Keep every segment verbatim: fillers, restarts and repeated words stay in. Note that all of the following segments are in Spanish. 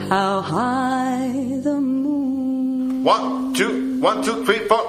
how high the moon. One, two, one, two, three, four.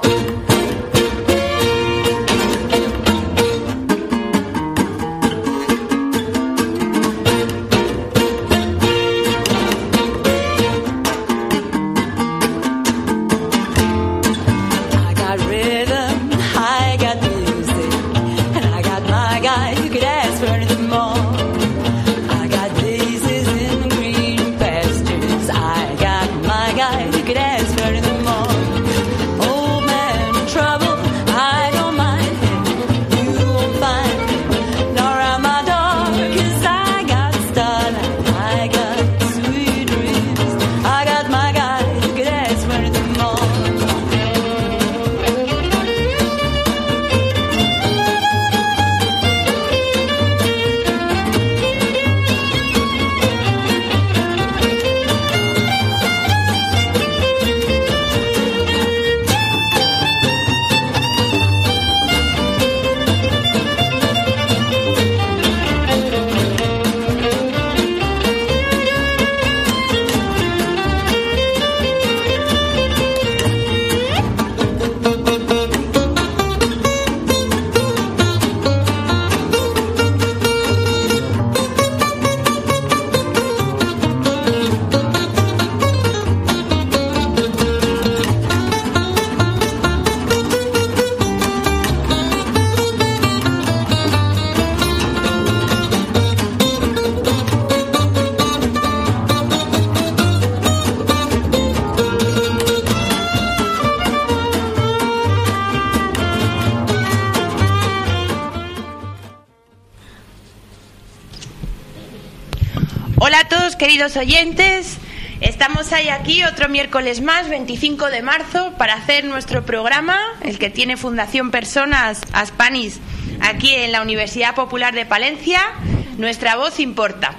Hola a todos, queridos oyentes. Estamos ahí aquí otro miércoles más, veinticinco de marzo, para hacer nuestro programa, el que tiene Fundación Personas Aspanis aquí en la Universidad Popular de Palencia. Nuestra voz importa.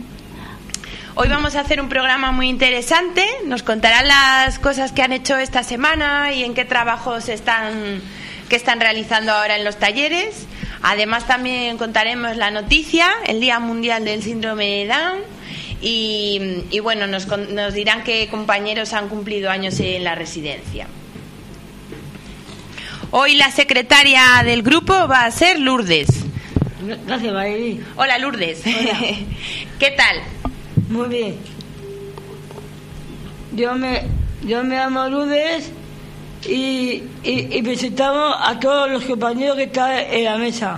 Hoy vamos a hacer un programa muy interesante. Nos contarán las cosas que han hecho esta semana y en qué trabajos están, que están realizando ahora en los talleres. Además también contaremos la noticia, el Día Mundial del Síndrome de Down. Y, y bueno, nos, nos dirán qué compañeros han cumplido años en la residencia. Hoy la secretaria del grupo va a ser Lourdes. Gracias, Mayri. Hola, Lourdes. Hola. ¿Qué tal? Muy bien. Yo me, yo me llamo Lourdes y, y, y presentamos a todos los compañeros que están en la mesa.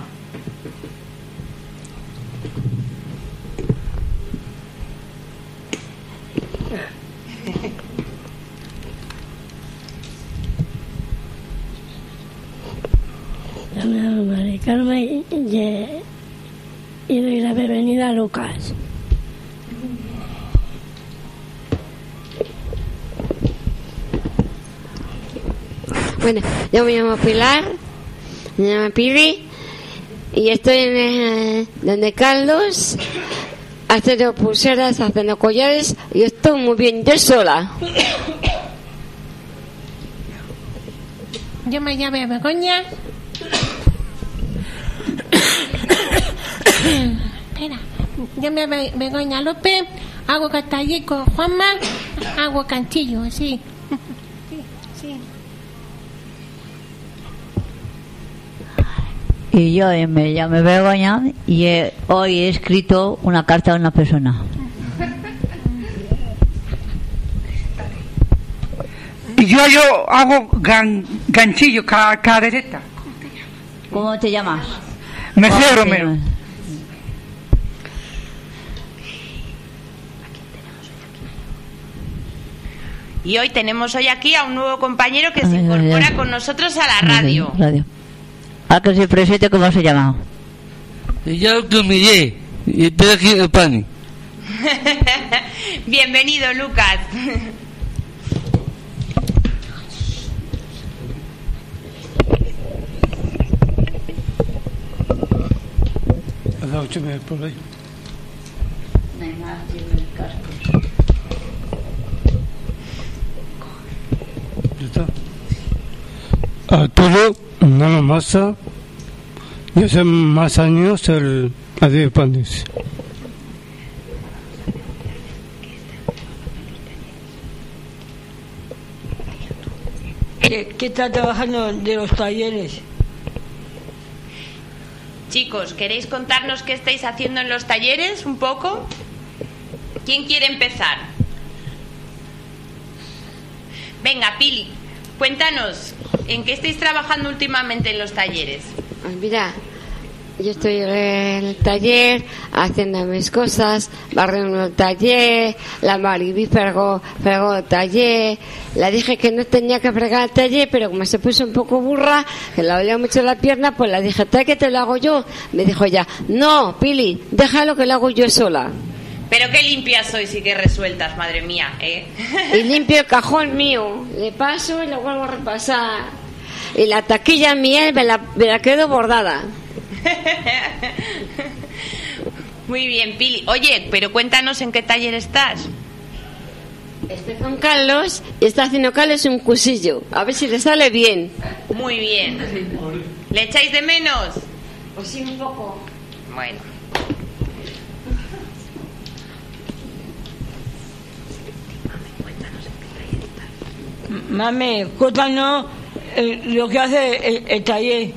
Yo me llamo María Carmen y, y doy la bienvenida a Lucas. Bueno, yo me llamo Pilar, me llamo Piri y estoy en el, donde Carlos haciendo pulseras, haciendo collares y estoy muy bien, yo sola. Yo me llamo Begoña. Espera, yo me llamo Begoña López, hago catallí con Juanma, hago cantillo, sí. Sí, sí. Y yo eh, me llamo Begoña y eh, hoy he escrito una carta a una persona. Y yo, yo hago gan, ganchillo, ca, cadereta. ¿Cómo te llamas? Mercedes Romero. Y hoy tenemos hoy aquí a un nuevo compañero que se incorpora con nosotros a la radio. radio. ¿A que se presente cómo se llama? Yo que miré y estoy aquí en el pan. Bienvenido, Lucas. Por ahí. Arturo Nano Massa, y hace más años el Adrián Pandis. ¿Qué, qué está trabajando de los talleres? Chicos, ¿queréis contarnos qué estáis haciendo en los talleres un poco? ¿Quién quiere empezar? Venga, Pili, cuéntanos, ¿en qué estáis trabajando últimamente en los talleres? Pues mira, yo estoy en el taller haciendo mis cosas, barriendo el taller, la Maribí fregó, fregó el taller, le dije que no tenía que fregar el taller, pero como se puso un poco burra, que le dolía mucho la pierna, pues le dije, ¿trae que te lo hago yo? Me dijo ella, no, Pili, déjalo que lo hago yo sola. Pero qué limpias sois y qué resueltas, madre mía, ¿eh? Y limpio el cajón mío, le paso y lo vuelvo a repasar. Y la taquilla mía me la, me la quedo bordada. Muy bien, Pili. Oye, pero cuéntanos en qué taller estás. Estoy con Carlos y está haciendo Carlos un cursillo. A ver si le sale bien. Muy bien. ¿Le echáis de menos? Pues sí, un poco. Bueno. Mami, cuéntanos eh, lo que hace el, el taller.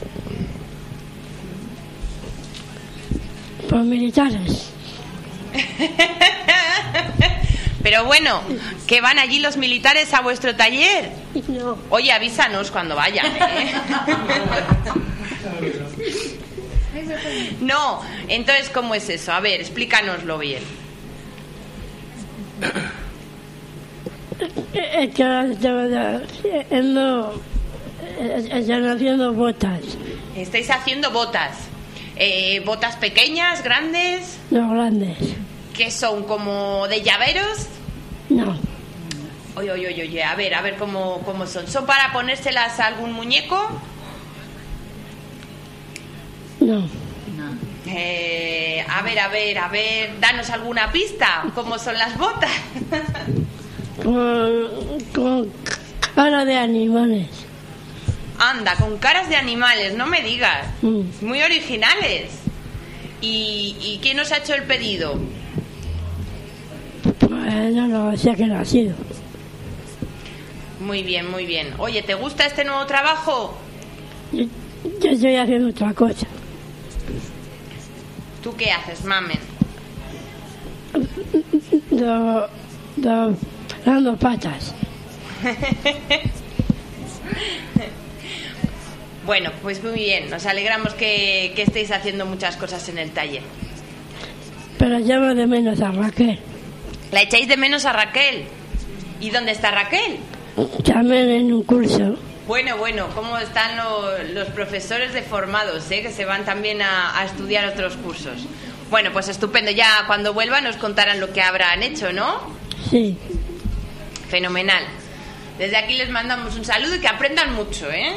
Los militares. Pero bueno, ¿que van allí los militares a vuestro taller? No. Oye, avísanos cuando vayan, ¿eh? No, entonces, ¿cómo es eso? A ver, explícanoslo bien. Es que están haciendo botas. Estáis haciendo botas. Eh, ¿Botas pequeñas, grandes? No, grandes. ¿Qué son? ¿Como de llaveros? No. Oye, oye, oye, oye, a ver, a ver cómo, cómo son. ¿Son para ponérselas a algún muñeco? No. Eh, a ver, a ver, a ver, danos alguna pista. ¿Cómo son las botas? Con, con cara de animales. Anda, con caras de animales, no me digas. Mm. Muy originales. ¿Y, ¿Y quién os ha hecho el pedido? Pues no lo sé que no ha sido. Muy bien, muy bien. Oye, ¿te gusta este nuevo trabajo? Yo, yo estoy haciendo otra cosa. ¿Tú qué haces, mamen? Do, do, dando patas. Bueno, pues muy bien. Nos alegramos que, que estéis haciendo muchas cosas en el taller. Pero llamo de menos a Raquel. ¿La echáis de menos a Raquel? ¿Y dónde está Raquel? También en un curso. Bueno, bueno, ¿cómo están lo, los profesores de formados, eh? Que se van también a, a estudiar otros cursos? Bueno, pues estupendo. Ya cuando vuelvan nos contarán lo que habrán hecho, ¿no? Sí. Fenomenal. Desde aquí les mandamos un saludo y que aprendan mucho, ¿eh?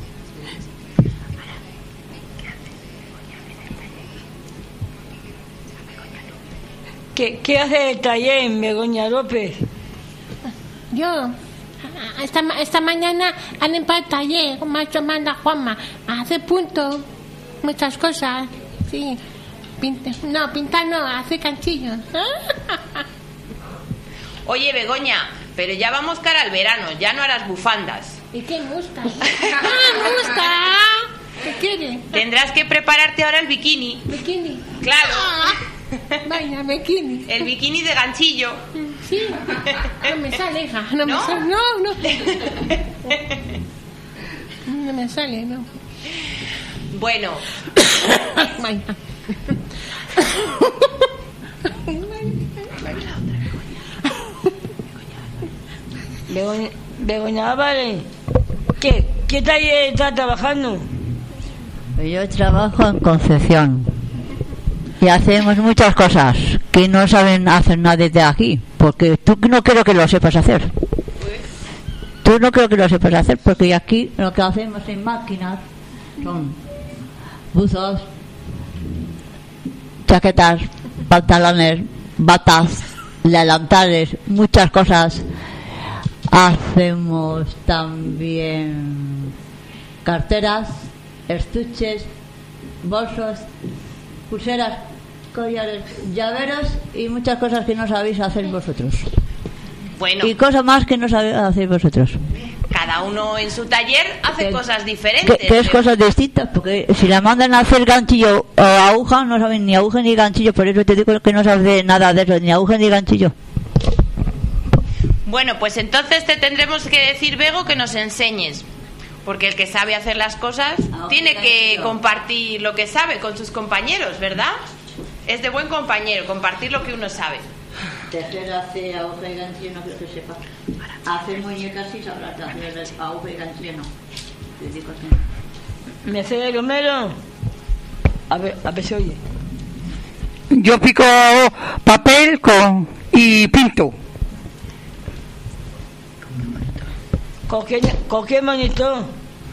¿Qué, qué hace el taller en Begoña López? Yo, esta, esta mañana han empezado el taller, como ha hecho manda Juanma, a hacer puntos, muchas cosas, sí. Pinta, no, pintar no, hacer canchillos. Oye, Begoña, pero ya vamos cara al verano, ya no harás bufandas. ¿Y qué me gusta? ¡Ah, me gusta! ¿Qué quiere? Tendrás que prepararte ahora el bikini. ¿Bikini? Claro. Ah, vaya, bikini. El bikini de ganchillo. Sí. No me sale, hija. No, ¿No? me sale. No, no. No me sale, no. Bueno. Vaya. Begoña, Begoña Álvarez, ¿qué, ¿qué taller está trabajando? Yo trabajo en Concepción y hacemos muchas cosas que no saben hacer nadie de aquí, porque tú no creo que lo sepas hacer. Tú no creo que lo sepas hacer, porque aquí lo que hacemos en máquinas son buzos, chaquetas, pantalones, batas, delantales, muchas cosas. Hacemos también carteras, estuches, bolsos, pulseras, collares, llaveros y muchas cosas que no sabéis hacer vosotros. Bueno. Y cosas más que no sabéis hacer vosotros. Cada cada uno en su taller hace ¿Qué- cosas diferentes. ¿Qué, qué es cosas distintas? Porque si la mandan a hacer ganchillo o aguja, no saben ni aguja ni ganchillo. Por eso te digo que no sabes nada de eso, ni aguja ni ganchillo. Bueno, pues entonces te tendremos que decir, Bego, que nos enseñes. Porque el que sabe hacer las cosas tiene que compartir lo que sabe con sus compañeros, ¿verdad? Es de buen compañero compartir lo que uno sabe. Tejer, hacer aguja y ganchillo no creo que sepa. Hacer muñecas sí sabrás, hacer aguja y ganchillo no. Te digo así. ¿Me hace de Romero? A ver, a ver si oye. Yo pico papel con y pinto. ¿Con qué, con qué manito?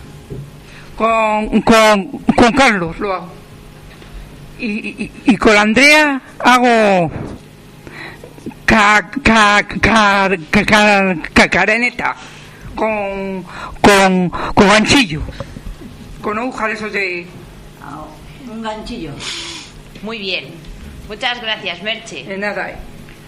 Con, con, con Carlos lo hago. Y, y, y con Andrea hago ca, ca, ca, ca, ca, ca- careneta con, con, con ganchillo, con aguja de esos de... Un ganchillo. Muy bien. Muchas gracias, Merche. De nada, eh.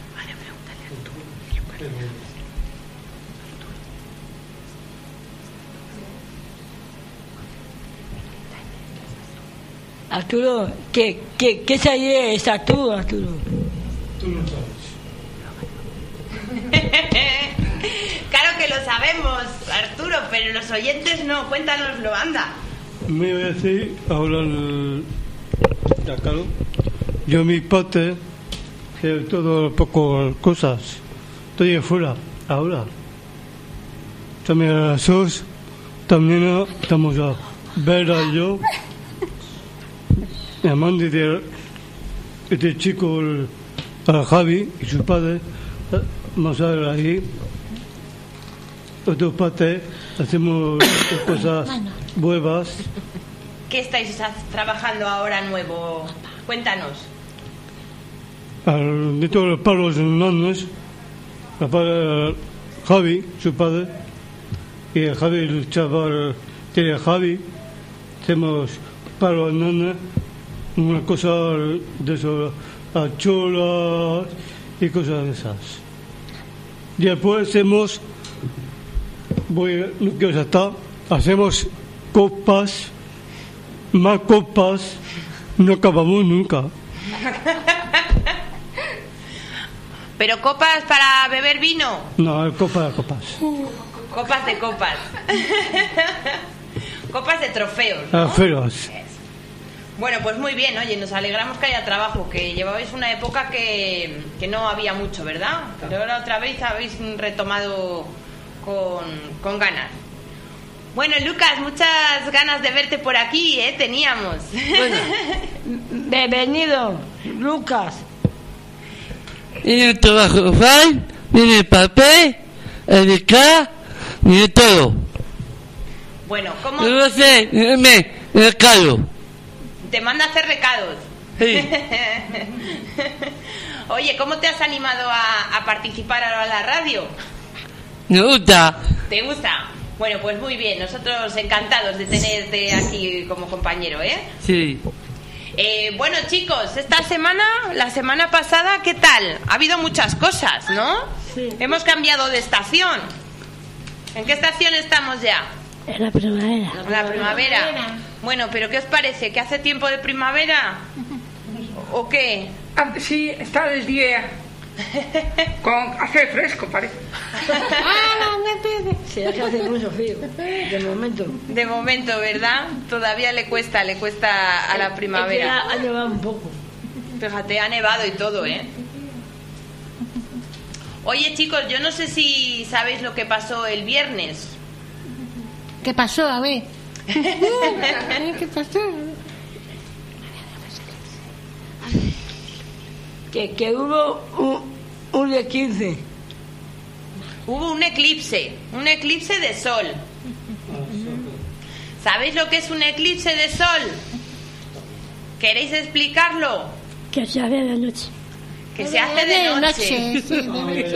Arturo, ¿qué, qué, qué taller es Arturo, Arturo? Tú no sabes. Claro que lo sabemos, Arturo, pero los oyentes no. Cuéntanoslo, anda. Me voy a decir ahora el... Ya, claro. Yo mi parte, eh, todo poco cosas. Estoy afuera, ahora. También a las dos, también estamos a ver a yo. Mi mamá dice, este chico, el, a Javi y su padre, eh, vamos a ver ahí. Otra parte, hacemos cosas nuevas. ¿Qué estáis ha- trabajando ahora nuevo? Cuéntanos. Al, de todos los palos enanos, el padre, Javi, su padre, y el Javi, el chaval, tiene Javi, hacemos palos enanos, una cosa de eso, acholas y cosas de esas. Y después hacemos, voy, no quiero estar, hacemos copas, más copas, no acabamos nunca. ¿Pero copas para beber vino? No, copas de copas. Copas de copas. Copas de trofeos, Ah, ¿no? feroz. Bueno, pues muy bien, oye, nos alegramos que haya trabajo, que llevabais una época que, que no había mucho, ¿verdad? Pero ahora otra vez habéis retomado con, con ganas. Bueno, Lucas, muchas ganas de verte por aquí, ¿eh? Teníamos. Bueno, bienvenido, Lucas. Y el trabajo fal, viene el papel, el de acá, y de todo. Bueno, ¿cómo Yo no sé, me, el calo. te manda a hacer recados? Sí. Oye, ¿cómo te has animado a, a participar ahora en la radio? Me gusta. ¿Te gusta? Bueno, pues muy bien, nosotros encantados de tenerte aquí como compañero, ¿eh? Sí. Eh, bueno, chicos, esta semana, la semana pasada, ¿qué tal? Ha habido muchas cosas, ¿no? Sí. Hemos cambiado de estación. ¿En qué estación estamos ya? En la primavera. En la primavera. Bueno, pero ¿qué os parece? ¿Que hace tiempo de primavera? ¿O qué? Ah, sí, está el día. Con, hace fresco, parece. Se hace hace mucho frío, de momento. De momento, ¿verdad? Todavía le cuesta, le cuesta a la primavera. Es que ha nevado un poco. Fíjate, ha nevado y todo, ¿eh? Oye, chicos, yo no sé si sabéis lo que pasó el viernes. ¿Qué pasó? A ver. ¿Qué pasó? Que, que hubo un, un de quince. Hubo un eclipse, un eclipse de sol. ¿Sabéis lo que es un eclipse de sol? ¿Queréis explicarlo? Que se hace de noche. Que se hace de noche. sí, de noche.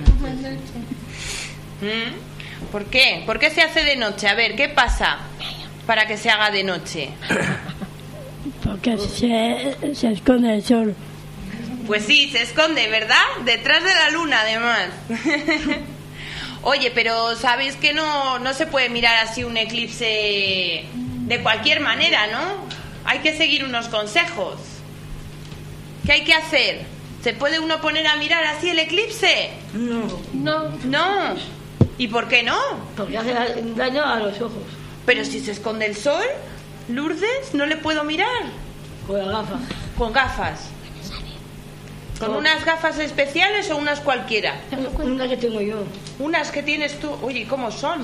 ¿Mm? ¿Por qué? ¿Por qué se hace de noche? A ver, ¿qué pasa para que se haga de noche? Porque se, se esconde el sol. Pues sí, se esconde, ¿verdad? Detrás de la luna, además. Oye, pero sabéis que no, no se puede mirar así un eclipse de cualquier manera, ¿no? Hay que seguir unos consejos. ¿Qué hay que hacer? ¿Se puede uno poner a mirar así el eclipse? No. No. No. ¿Y por qué no? Porque hace daño a los ojos. Pero si se esconde el sol, Lourdes, no le puedo mirar. Con las gafas. Con gafas. ¿Con unas gafas especiales o unas cualquiera? Una que tengo yo. Unas que tienes tú. Oye, ¿cómo son?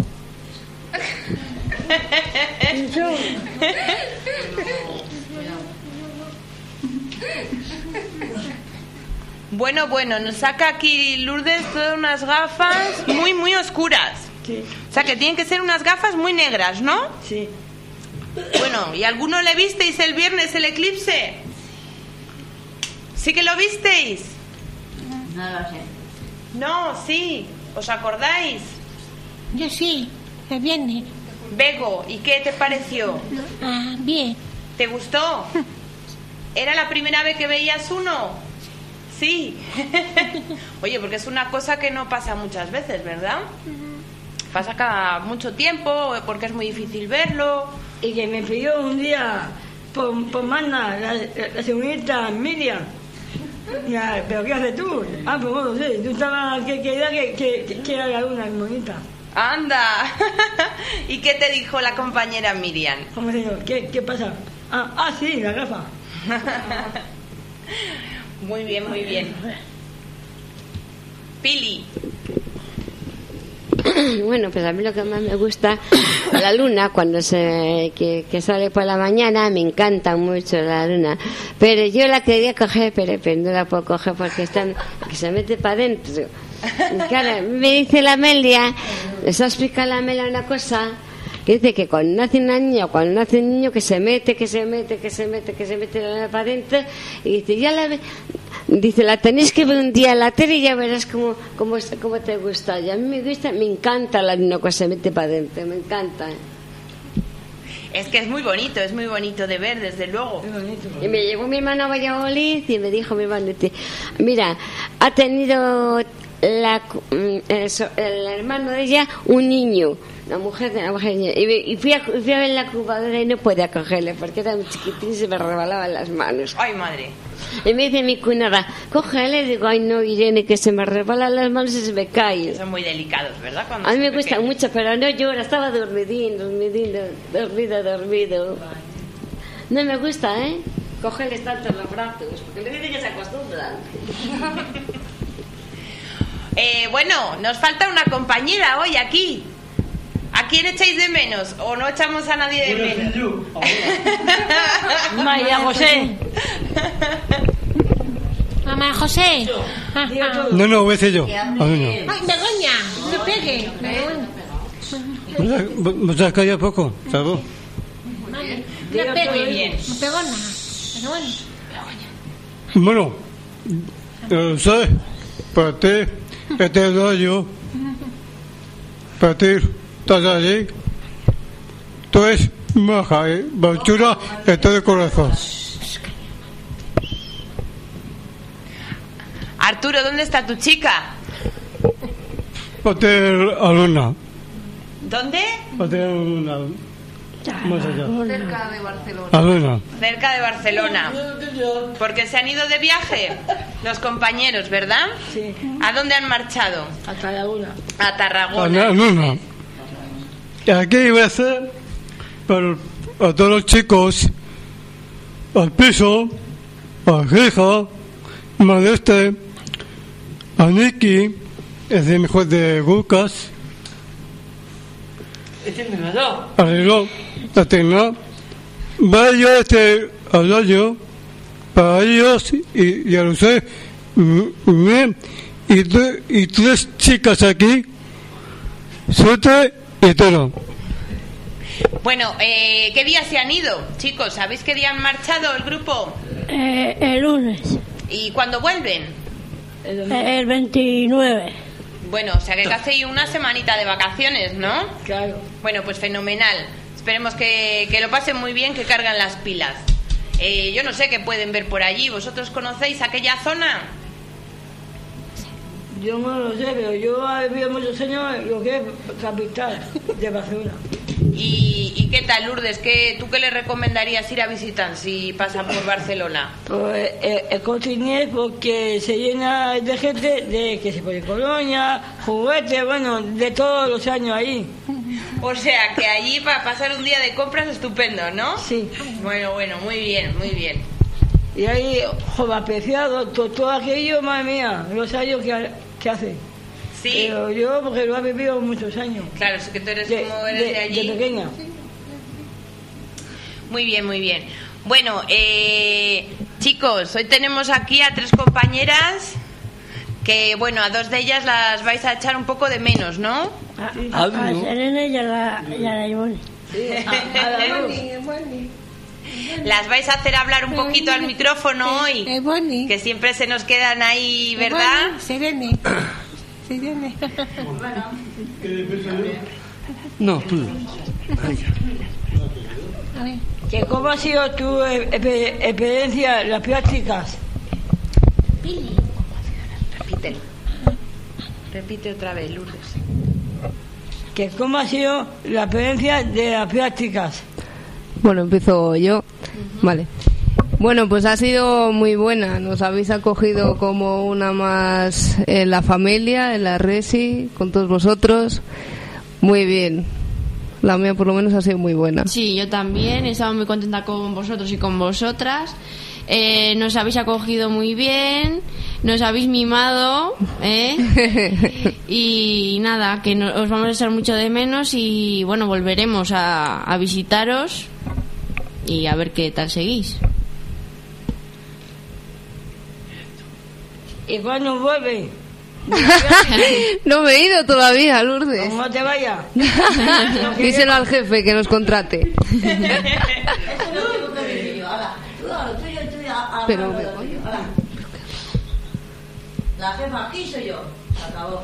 Bueno, bueno, nos saca aquí Lourdes todas unas gafas muy, muy oscuras. Sí. O sea, que tienen que ser unas gafas muy negras, ¿no? Sí. Bueno, ¿y alguno le visteis el viernes el eclipse? ¿Sí que lo visteis? No lo sé. No, sí. ¿Os acordáis? Yo sí, el viernes. Bego, ¿y qué te pareció? Ah, bien. ¿Te gustó? ¿Era la primera vez que veías uno? Sí. Oye, porque es una cosa que no pasa muchas veces, ¿verdad? Pasa cada mucho tiempo, porque es muy difícil verlo. Y que me pidió un día por, por Magna, la, la, la señorita Miriam. Ya, ¿pero qué haces tú? Ah, pues no sé, tú estabas, que, que, que, que, que era la luna bonita. ¡Anda! ¿Y qué te dijo la compañera Miriam? ¿Cómo se llama? ¿Qué, qué pasa? Ah, ah, sí, la gafa. Muy bien, muy bien. Pili. Bueno, pues a mí lo que más me gusta, la luna, cuando se que, que sale por la mañana, me encanta mucho la luna. Pero yo la quería coger, pero, pero no la puedo coger porque están, que se mete para adentro. Y claro, me dice la Amelia, les ha explicado la Amelia una cosa, que dice que cuando nace una niña o cuando nace un niño que se mete, que se mete, que se mete, que se mete la luna para adentro, y dice, ya la ve. Dice, la tenéis que ver un día en la tele y ya verás cómo, cómo, cómo te gusta. Y a mí me gusta, me encanta la luna que se mete para adentro, me encanta. Es que es muy bonito, es muy bonito de ver, desde luego. Y me llevó mi hermano a Valladolid y me dijo mi hermano, mira, ha tenido la, el, el hermano de ella un niño, la mujer de la mujer, y, y fui, a, fui a ver la incubadora y no podía cogerle porque era muy chiquitín y se me resbalaban las manos. ¡Ay, madre! Y me dice mi cuñada, cógele, digo, ay no, Irene, que se me resbalan las manos y se me cae. Son muy delicados, ¿verdad? Cuando a mí me pequeños. gusta mucho, pero no llora, estaba dormidín, dormidín, dormido, dormido. No me gusta, ¿eh? Cógeles tanto los brazos, porque le dicen que se acostumbran. eh, bueno, nos falta una compañera hoy aquí. ¿A quién echáis de menos? ¿O no echamos a nadie de menos? María José. Mamá José. Ah, ah. No, no, voy a ser yo. Ay, Begoña, no pegue. Begoña. ¿Me has callado poco? ¿Sabes? Vale, no pegue. No pegó nada. Pero bueno. Bueno, eh, ¿sabes? Para ti, este rollo, para ti, estás allí, tú eres maja, ¿eh? Chula, está de corazón. Arturo, ¿dónde está tu chica? Para ti, aluna. ¿Dónde? Para ti, aluna. Más allá. Cerca de Barcelona. Aluna. Cerca de Barcelona. Porque se han ido de viaje los compañeros, ¿verdad? Sí. ¿A dónde han marchado? A Tarragona. A Tarragona. Aluna. Aquí voy a hacer para a todos los chicos, al piso, a Grija, Modeste, a Nicky, es el mejor de Lucas, arregló la tecla, vaya este al para ellos y, y a usted y, y tres chicas aquí, suerte y todo. Bueno, eh, ¿qué día se han ido, chicos? ¿Sabéis qué día han marchado el grupo? Eh, el lunes. ¿Y cuándo vuelven? El, el veintinueve. Bueno, o sea que casi una semanita de vacaciones, ¿no? Claro. Bueno, pues fenomenal. Esperemos que, que lo pasen muy bien, que cargan las pilas. Eh, yo no sé qué pueden ver por allí. ¿Vosotros conocéis aquella zona? Yo no lo sé, pero yo he vivido muchos años en lo que es capital de Barcelona. ¿Y, y qué tal, Lourdes? ¿Qué, ¿Tú qué le recomendarías ir a visitar si pasa por Barcelona? Pues el, el Corte Inglés, porque se llena de gente de que se pone colonia, juguetes, bueno, de todos los años ahí. O sea, que allí para pasar un día de compras estupendo, ¿no? Sí. Bueno, bueno, muy bien, muy bien. Y ahí, joder, apreciado todo, todo aquello, madre mía, los años que, que hace. Sí. Pero yo, porque lo he vivido muchos años. Claro, es que tú eres de, como eres de, de allí. De pequeña. Muy bien, muy bien. Bueno, eh, chicos, hoy tenemos aquí a tres compañeras que, bueno, a dos de ellas las vais a echar un poco de menos, ¿no? A, a, a Selene y a la, y a la Ivone. Sí, a, a la Las vais a hacer hablar un poquito al micrófono hoy, que siempre se nos quedan ahí, ¿verdad? Selene. Selene. No, tú. A ver. ¿Que ¿Cómo ha sido tu experiencia, las prácticas? Repite. Repite otra vez, Lourdes. ¿Que ¿Cómo ha sido la experiencia de las prácticas? Bueno, empiezo yo. Uh-huh. Vale. Bueno, pues ha sido muy buena. Nos habéis acogido como una más en la familia, en la Resi, con todos vosotros. Muy bien. La mía por lo menos ha sido muy buena. Sí, yo también. He estado muy contenta con vosotros y con vosotras. Eh, nos habéis acogido muy bien. Nos habéis mimado, ¿eh? Y nada, que no, os vamos a echar mucho de menos y bueno, volveremos a, a visitaros y a ver qué tal seguís. ¿Y cuándo vuelve? No me he ido todavía, Lourdes. ¿Cómo te vayas? Díselo al jefe que nos contrate. Pero la jefa aquí soy yo. Se acabó.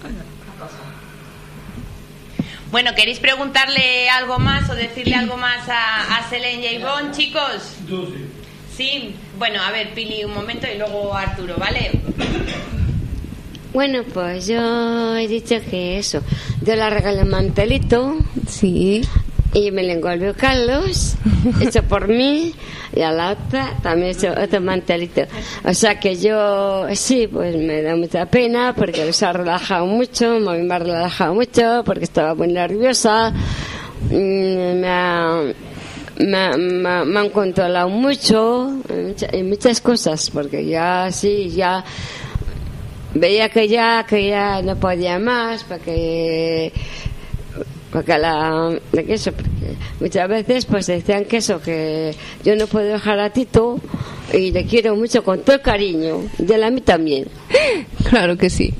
Bueno, ¿queréis preguntarle algo más o decirle algo más a, a Selene y a Ivonne, chicos? Yo sí. Sí. Bueno, a ver, Pili, un momento y luego Arturo, ¿vale? Bueno, pues yo he dicho que eso. Yo le regalé un mantelito. Sí. Y me lo envolvió Carlos, hecho por mí, y a la otra también hecho otro mantelito. O sea que yo, sí, pues me da mucha pena porque les ha relajado mucho, me ha relajado mucho porque estaba muy nerviosa, me, ha, me, me, me han controlado mucho en muchas cosas, porque ya, sí, ya veía que ya, que ya no podía más, porque... porque la de que eso, porque muchas veces pues decían que eso, que yo no puedo dejar a Tito y le quiero mucho con todo el cariño, y él a mí también. Claro que sí.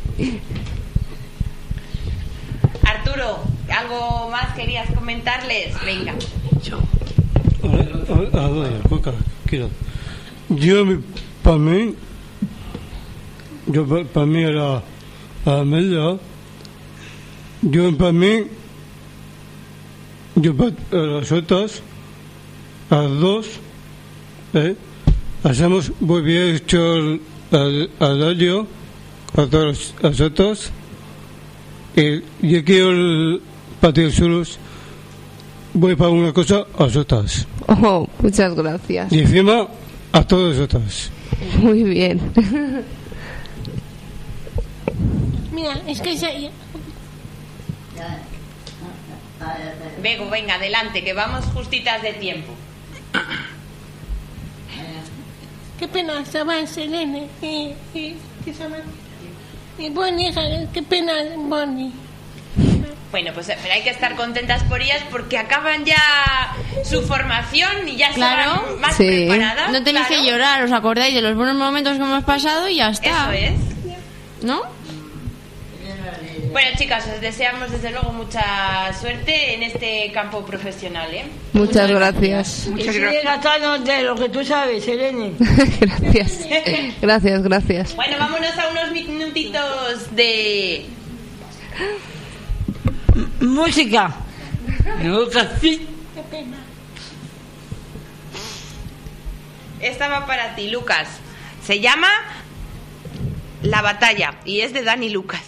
Arturo, ¿algo más querías comentarles? Venga. Yo. A ver, quiero. Yo, para mí, yo para mí era a Amelia, yo para mí, yo para las otras, a las dos, ¿eh? Hacemos muy bien hecho al, al radio, a todos los otros, y yo quiero el patio solos, voy para una cosa a las otras. Oh, muchas gracias. Y encima a todos los otros. Muy bien. Mira, es que se... Bego, venga, adelante, que vamos justitas de tiempo. Qué pena, se va Selene. Y, y, que se va. Y Bonnie, qué pena, Bonnie. Bueno, pues pero hay que estar contentas por ellas porque acaban ya su formación y ya claro, estarán más sí. preparadas. No tenéis claro. que llorar, os acordáis de los buenos momentos que hemos pasado y ya está. Eso es. ¿No? Bueno, chicas, os deseamos desde luego mucha suerte en este campo profesional, ¿eh? Muchas gracias. Y sigue gastándonos de lo que tú sabes, Selene. Gracias. Gracias, gracias. Bueno, vámonos a unos minutitos de... Música. Sí. Qué pena. Esta va para ti, Lucas. Se llama La batalla, y es de Dani Lucas.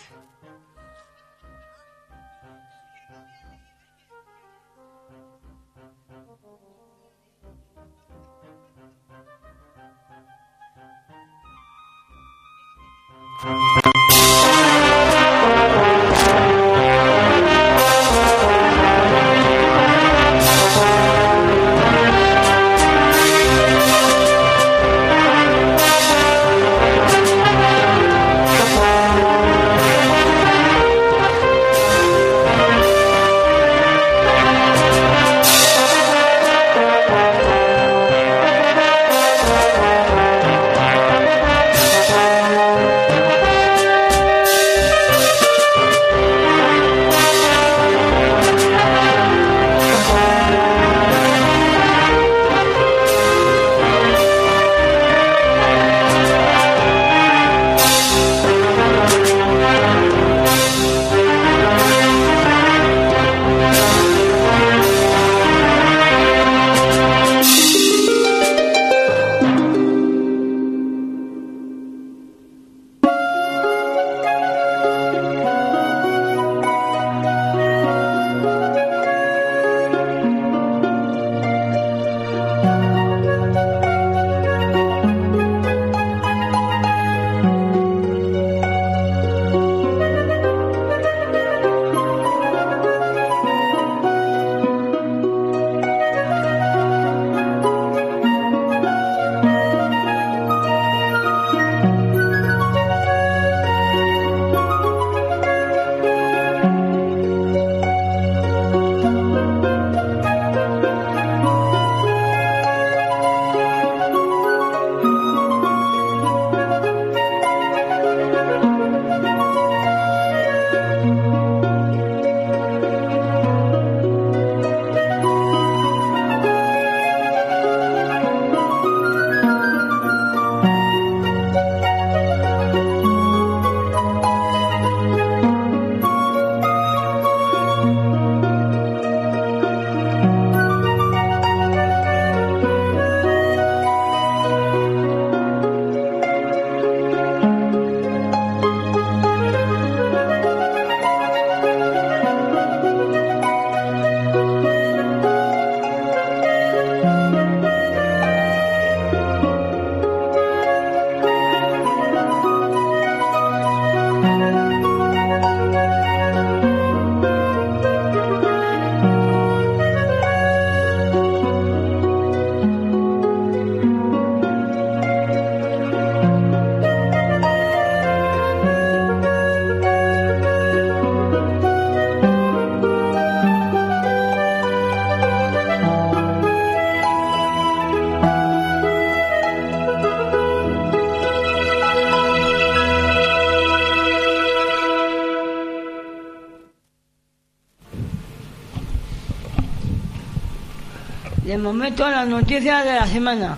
De momento, las noticias de la semana.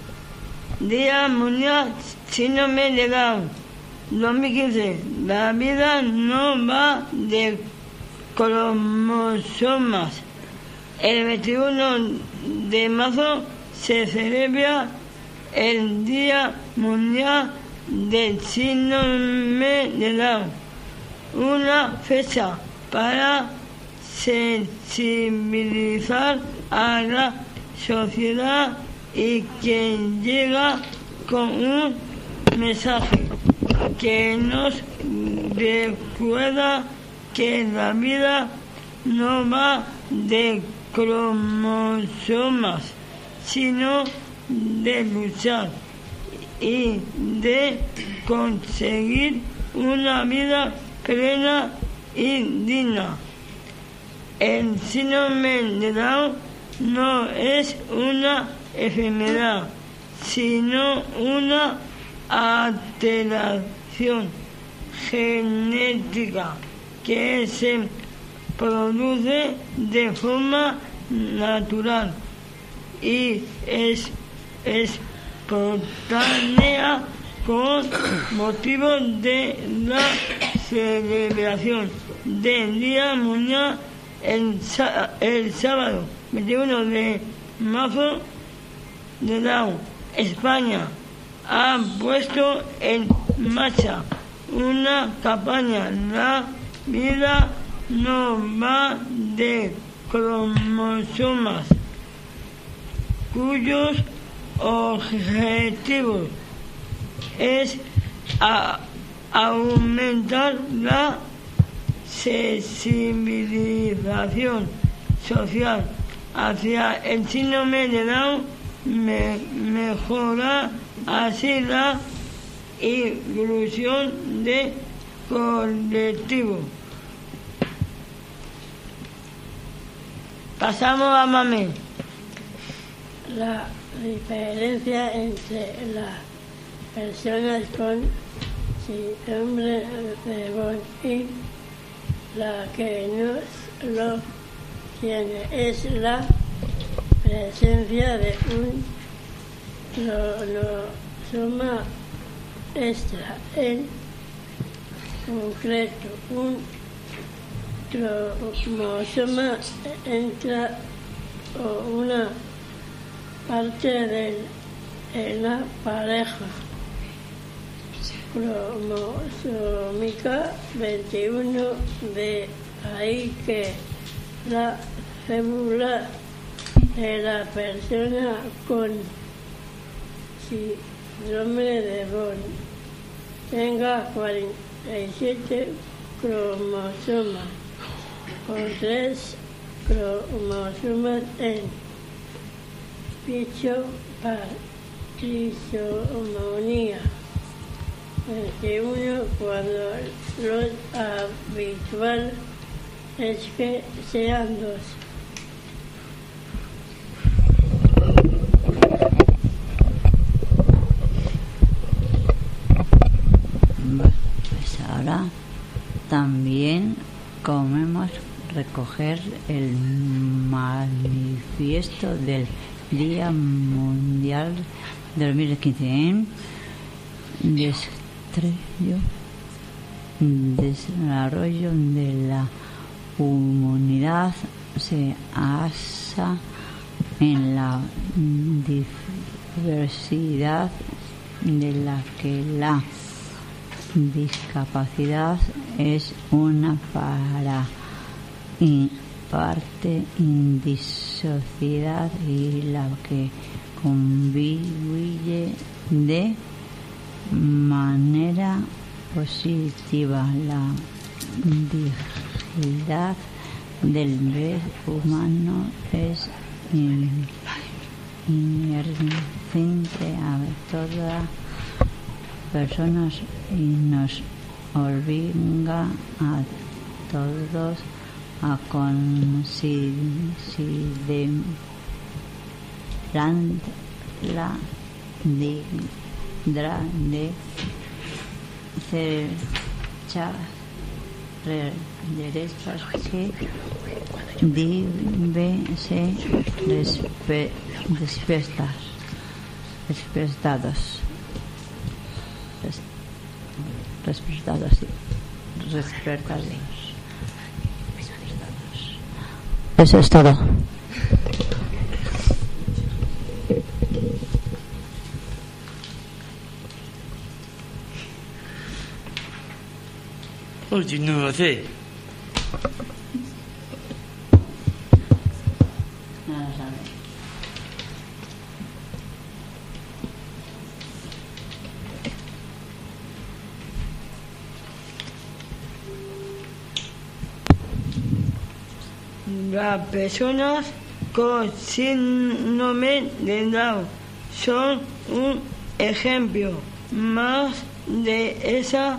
Día Mundial Síndrome de Down dos mil quince. La vida no va de cromosomas. El veintiuno de marzo se celebra el Día Mundial del Síndrome de Down, una fecha para sensibilizar a la sociedad y que llega con un mensaje que nos recuerda que la vida no va de cromosomas, sino de luchar y de conseguir una vida plena y digna. El síndrome de Down no es una enfermedad, sino una alteración genética que se produce de forma natural y es espontánea con motivo de la celebración del Día Mundial el, el sábado veintiuno de marzo de Down. España ha puesto en marcha una campaña. La vida no va de cromosomas, cuyos objetivos es a aumentar la sensibilización social hacia el síndrome de Down, me, mejorar así la inclusión de colectivo. Pasamos a Mami. La diferencia entre las personas con síndrome de Down y la que no lo tiene es la presencia de un cromosoma extra, en concreto un cromosoma extra o una parte de, de la pareja cromosómica veintiuno, de ahí que la célula de la persona con síndrome de Down tenga cuarenta y siete cromosomas, con tres cromosomas en dicho par trisomía veintiuno, cuando lo habitual es que sean dos. Pues ahora también comemos recoger el manifiesto del Día Mundial de dos mil quince en desarrollo de la humanidad se basa en la diversidad de la que la discapacidad es una para y parte indisociada y la que convive de manera positiva la dignidad del ser humano es inherente a todas personas y nos obliga a todos a considerar la dignidad de derechos que deben ser respe respetados respetados respetados respetados. Eso es todo. Oye, no lo sé. No lo sabe. Las personas con síndrome de Down son un ejemplo más de esa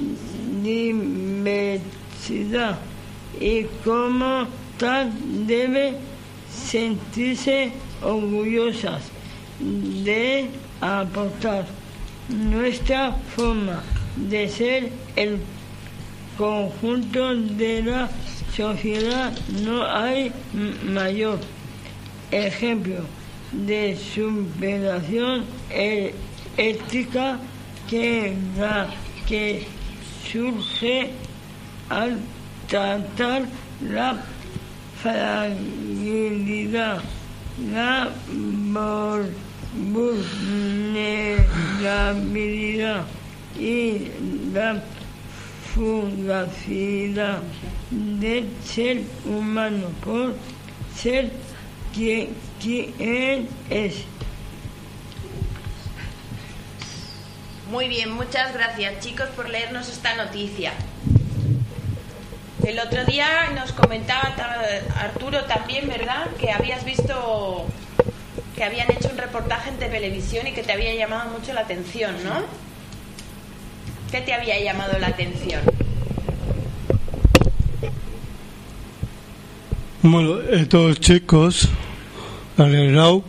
diversidad y como tal debe sentirse orgullosas de aportar nuestra forma de ser el conjunto de la sociedad. No hay mayor ejemplo de superación ética que la que surge al tratar la fragilidad, la vulnerabilidad y la fugacidad del ser humano por ser quien, quien es. Muy bien, muchas gracias, chicos, por leernos esta noticia. El otro día nos comentaba Arturo también, ¿verdad?, que habías visto que habían hecho un reportaje en televisión y que te había llamado mucho la atención, ¿no? ¿Qué te había llamado la atención? Bueno, estos chicos, alegrado,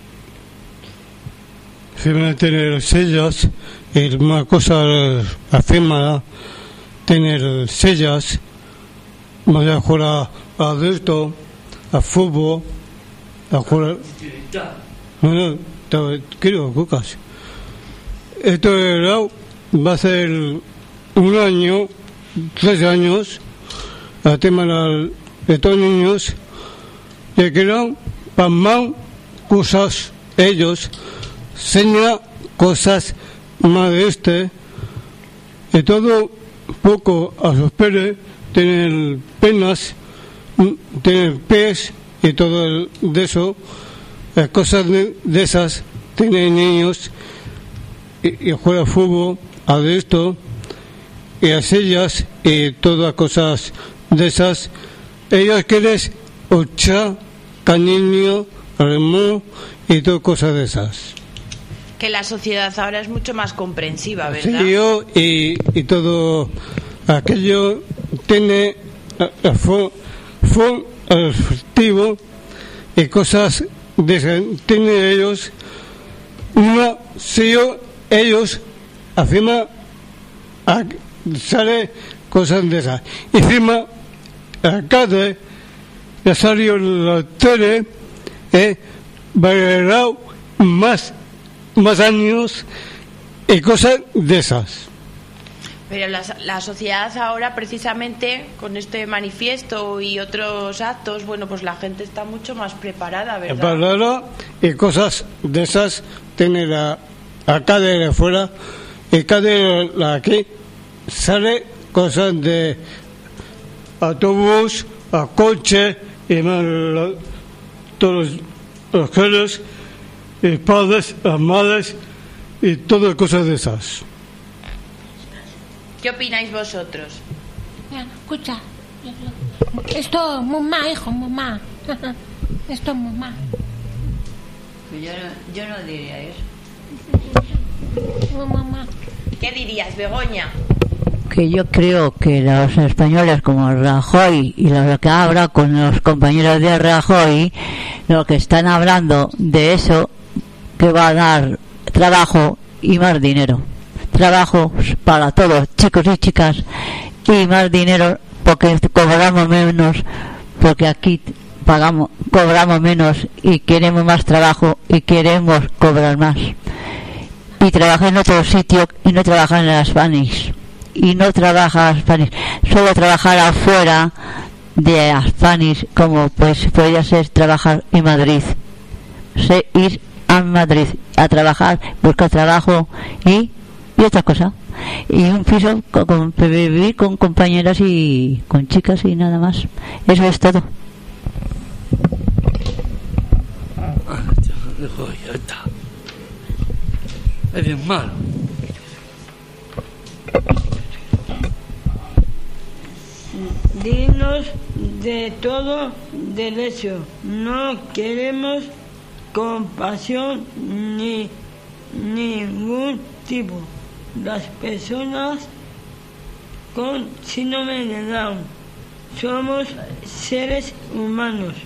se van a tener sellas, y una cosa afirmada, tener sellas, van a jugar a adulto, a fútbol, a jugar. Bueno, creo, Lucas. Esto de alegrado va a ser un año, tres años, a tema de estos niños, que quedan pasmado cosas, ellos, señala cosas más de este, y todo poco a sus padres, tener penas, tener pies y todo el, de eso, las cosas de, de esas, tener niños y, y jugar fútbol, a de esto, y a ellas, y todas cosas de esas, ellos quieren ocha, cariño, remo y todas cosas de esas. Que la sociedad ahora es mucho más comprensiva, ¿verdad? Sí, yo y, y todo aquello tiene fue efectivo y cosas de tiene ellos una si yo ellos afirma a, sale cosas de esas y encima acá de ya salió la tele eh, valorado más más años y cosas de esas. Pero la, la sociedad ahora, precisamente, con este manifiesto y otros actos, bueno, pues la gente está mucho más preparada, ¿verdad? Preparada y cosas de esas tiene la acá de fuera y acá de la aquí sale cosas de autobús, a coche y más la, todos los geles y padres, las madres y todas cosas de esas. ¿Qué opináis vosotros? Mira, escucha. Esto, mamá, hijo, mamá. Esto, mamá. Yo no, yo no diría eso. No, mamá. ¿Qué dirías, Begoña? Que yo creo que los españoles como Rajoy y los que habla con los compañeros de Rajoy, lo que están hablando de eso, que va a dar trabajo y más dinero. Trabajos para todos, chicos y chicas, y más dinero porque cobramos menos, porque aquí pagamos, cobramos menos y queremos más trabajo y queremos cobrar más. Y trabajar en otro sitio y no trabajar en las Spanish. Y no trabajar Spanish, solo trabajar afuera de Spanish, como pues podría ser trabajar en Madrid. Se, ir a Madrid a trabajar, buscar trabajo y y otra cosa, y un piso con, con, vivir con compañeras y con chicas y nada más. Eso es todo. Ya está. Es bien malo. Dinos de todo derecho, no queremos compasión ni ningún tipo. Las personas con síndrome de Down somos seres humanos.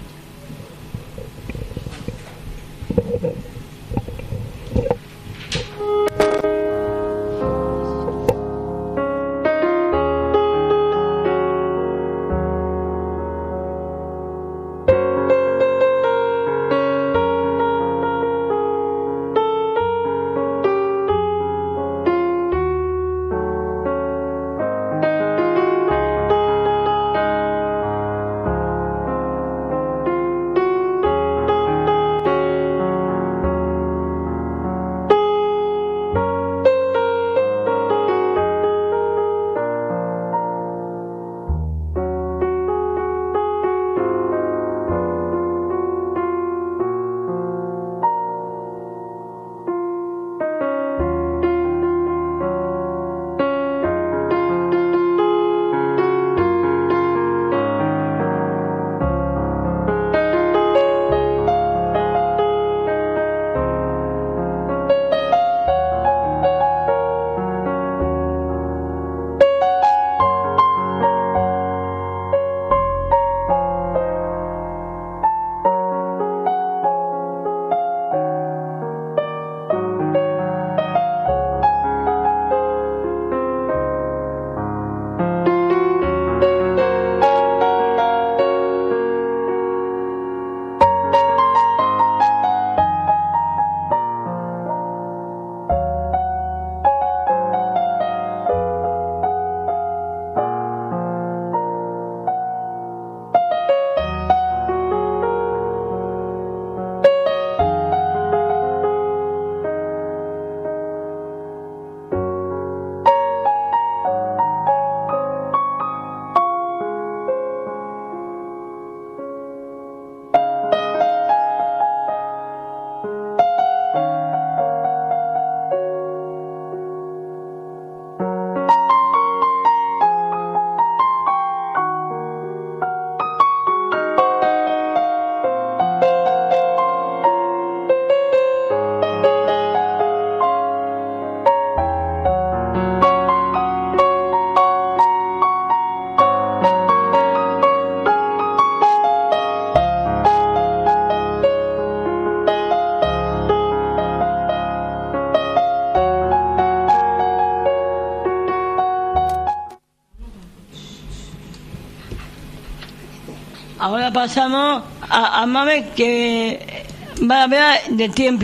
ahora pasamos a, a Mame, que va a hablar de tiempo.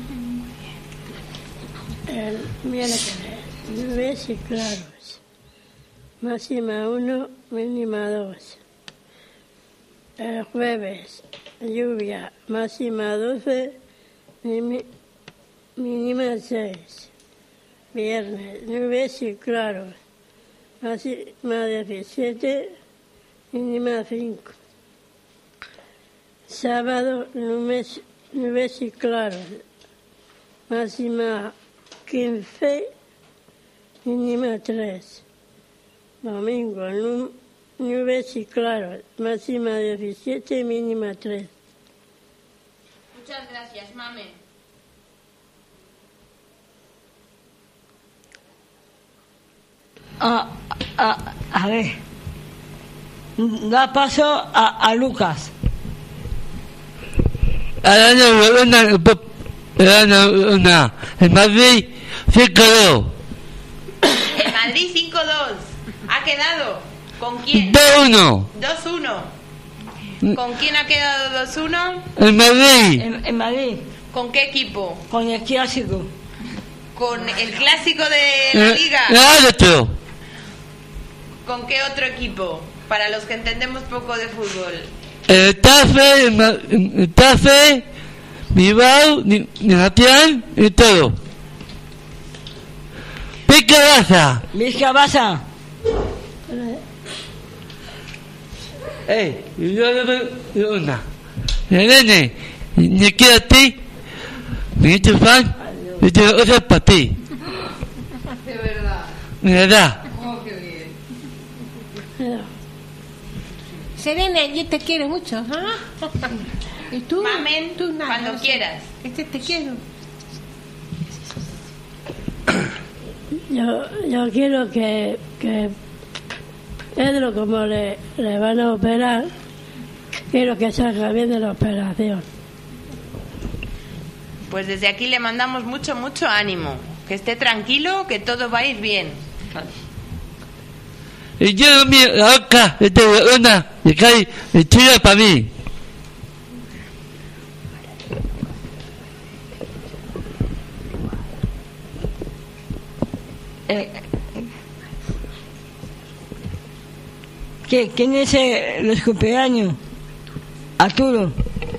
El miércoles, nubes y claros. Máxima uno, mínima dos. El jueves, lluvia, máxima doce, mínima seis. Viernes, nubes y claros. Máxima diecisiete, mínima cinco. Sábado, nubes, nubes y claros. Máxima quince, mínima tres. Domingo, nubes y claros. Máxima diecisiete, mínima tres. Muchas gracias, mame. A, a, a ver, da paso a, a Lucas. Ahora una, una, una, en Madrid cinco dos. En Madrid cinco dos. ¿Ha quedado? ¿Con quién? dos uno. dos uno. ¿Con quién ha quedado dos uno? En Madrid. En, en Madrid. ¿Con qué equipo? Con el clásico. ¿Con el clásico de la liga? Claro. ¿Con qué otro equipo? Para los que entendemos poco de fútbol. El Tafe, el Tafe, Bilbao, Nación y todo. Pica Baza. Pica Baza. Eh, yo yo una. Nene, me quiero a ti. Me he hecho fan. Y te lo hago para ti. De verdad. De verdad. Oh, qué bien. Serena, yo te quiero mucho. ¿Ah? ¿Y tú? Mamen, tú nada, cuando no sé. quieras. Este te quiero. Yo, yo quiero que, que Pedro, como le, le van a operar, quiero que salga bien de la operación. Pues desde aquí le mandamos mucho, mucho ánimo. Que esté tranquilo, que todo va a ir bien. Y yo mi acá, de una, de cae, de tira para mí. Eh, ¿qué, ¿Quién es el, los cumpleaños? Arturo.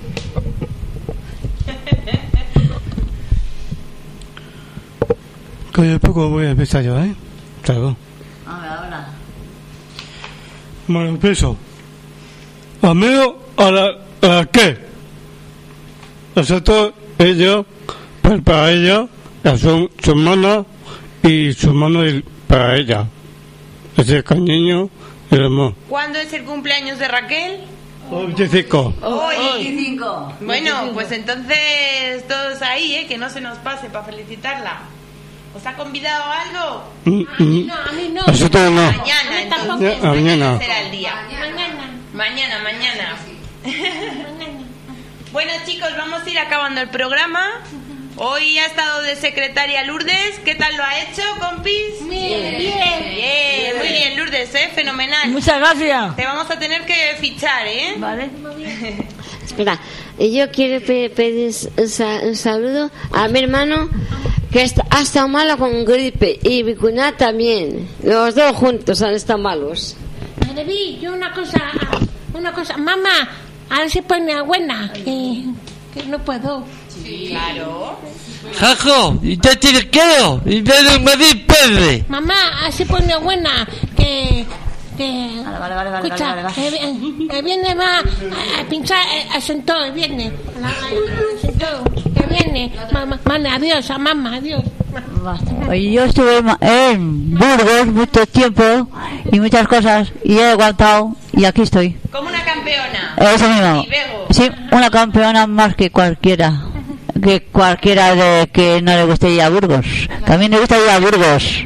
Que de poco voy a empezar yo, ¿eh? Claro. Ahora, ahora. Bueno, empiezo. Amigo, ¿a la, a la qué? Nosotros, ella, pues para ella, a su, su hermana y su hermano y para ella. Ese cariño y el amor. ¿Cuándo es el cumpleaños de Raquel? veinticinco. Hoy. veinticinco. Bueno, pues entonces todos ahí, ¿eh? Que no se nos pase para felicitarla. ¿Os ha convidado a algo? Mm, mm. No, a mí no. Nosotros no. Mañana, entonces. Ya, mañana. será el día. Mañana. Mañana, mañana. Bueno, chicos, vamos a ir acabando el programa. Hoy ha estado de secretaria Lourdes. ¿Qué tal lo ha hecho, compis? Bien, bien. Bien, muy bien, Lourdes, ¿eh? Fenomenal. Muchas gracias. Te vamos a tener que fichar, ¿eh? Vale. Espera, yo quiero pe- pedir un, sa- un saludo a mi hermano que está, ha estado malo con gripe y mi cuñada también. Los dos juntos han estado malos. David, yo una cosa, una cosa. Mamá, a ver si pone buena, que, que no puedo. Sí, claro. Jaco, y te tienes quedo, y ven en Madrid, padre. Mamá, así pone buena, que... que Vale, vale, vale, vale, escucha, vale, vale. que vi- que viene va a, a pinchar eh, a Sentó, viene. A la- a- a Sentó, que viene. Mamá, mamá, adiós, a mamá, adiós. Oye, yo estuve en Ma- en Burgos mucho tiempo y muchas cosas y he aguantado y aquí estoy. Como una campeona. Eso mismo. Y Bego. Sí, una campeona más que cualquiera. Que cualquiera de que no le guste ir a Burgos. También le gusta ir a Burgos.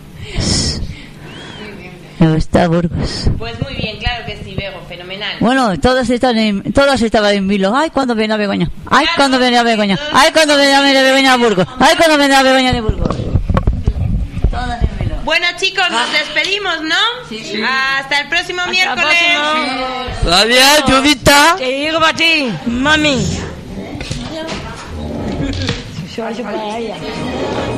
Me gusta Burgos. Pues muy bien, claro que sí, Bego, fenomenal. Bueno, todos están en, todos estaban en vilo. Ay, cuando viene a Begoña. Ay, cuando viene a Begoña. Ay, cuando viene a Begoña a Burgos. Ay, cuando viene a Begoña de Burgos. Todas en vilo. Bueno, chicos, nos despedimos, ¿no? Sí, sí. Hasta el próximo Hasta miércoles. el próximo. Adiós, Judita. Te digo para ti, mami. Yo, yo para ella.